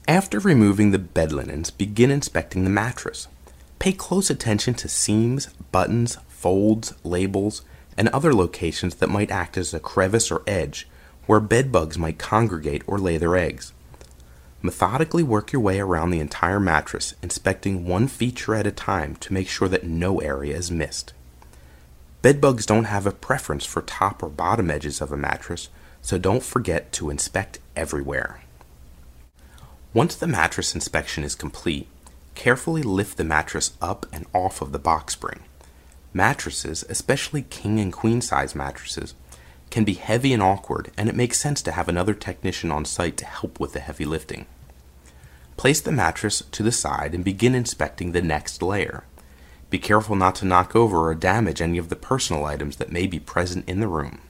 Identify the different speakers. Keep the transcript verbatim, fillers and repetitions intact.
Speaker 1: After removing the bed linens, begin inspecting the mattress. Pay close attention to seams, buttons, folds, labels, and other locations that might act as a crevice or edge where bed bugs might congregate or lay their eggs. Methodically work your way around the entire mattress, inspecting one feature at a time to make sure that no area is missed. Bedbugs don't have a preference for top or bottom edges of a mattress, so don't forget to inspect everywhere. Once the mattress inspection is complete, carefully lift the mattress up and off of the box spring. Mattresses, especially king and queen size mattresses, can be heavy and awkward, and it makes sense to have another technician on site to help with the heavy lifting. Place the mattress to the side and begin inspecting the next layer. Be careful not to knock over or damage any of the personal items that may be present in the room.